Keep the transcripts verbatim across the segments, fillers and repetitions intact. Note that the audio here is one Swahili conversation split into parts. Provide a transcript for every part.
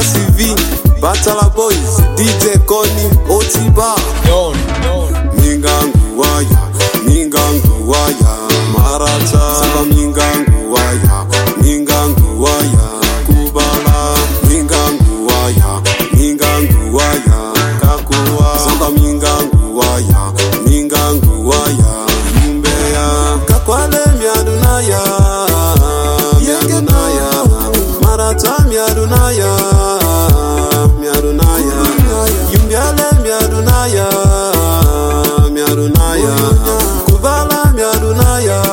Classy V, Batala Boys, D J Connie, Otiba. Mingangu waya, mingangu waya, Marata. Samba mingangu waya, mingangu waya, Kubala. Mingangu waya, mingangu waya, Kakua. Samba mingangu waya, mingangu waya, Mbeya. Kakwale miadunaya, miadunaya, Marata miadunaya, miadunaya, Yumbiale miadunaya, miadunaya, Kubala miadunaya,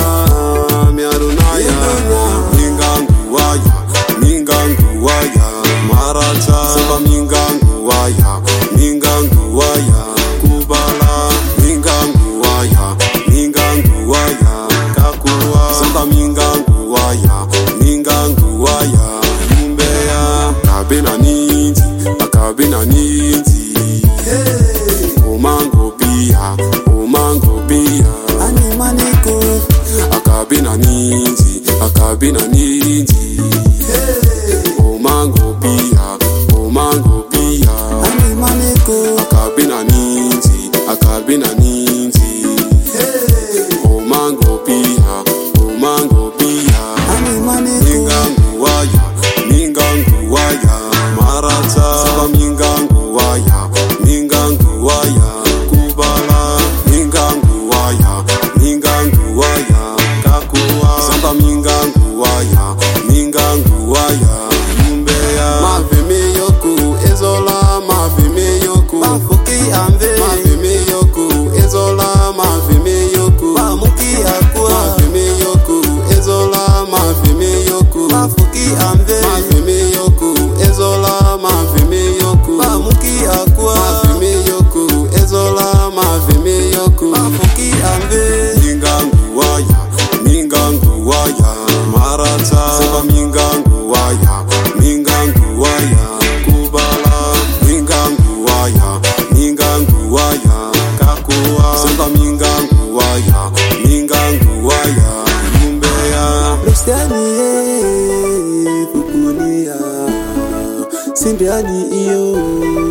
miadunaya. Mingangu waya, mingangu waya, Marata. Samba mingangu waya, mingangu waya, Kubala. Mingangu waya, mingangu waya, Kakua. Samba mingangu waya, mingangu waya, Mbeya. Kabina ninzi, akabina ninzi. Hey, Omango bia, Omango bia. Ani maneko. Akabina ninzi, akabina ninzi. Hey, Omango bia, Omango bia. Ani maneko. Akabina ninzi, akabina ninzi. Hey, Omango bia, Omango bia. Ani maneko. Mingangu waya, mingangu waya, Marata. Samba mingangu waya, mingangu waya, Kubala. Mingangu waya, mingangu waya, Kakua. Samba mingangu waya, mingangu waya, Mbeya. Mavime yoku ezola, mavime yoku Mafuki amve. Mavime yoku ezola, mavime yoku Mamuki akua. Mavime yoku ezola, mavime yoku Mafuki amve. Mavime yoku ezola, mavime yoku Mamuki akua. Mavime yoku ezola, mavime yoku Mafuki amve. Mingangu waya, mingangu waya, Marata. Samba mingangu waya, mingangu waya, Kubala. Mingangu waya, mingangu waya, Kakua. Samba mingangu waya, mingangu waya, Mbeya. Kristiani ye, Fukunia, Sindiani iyo.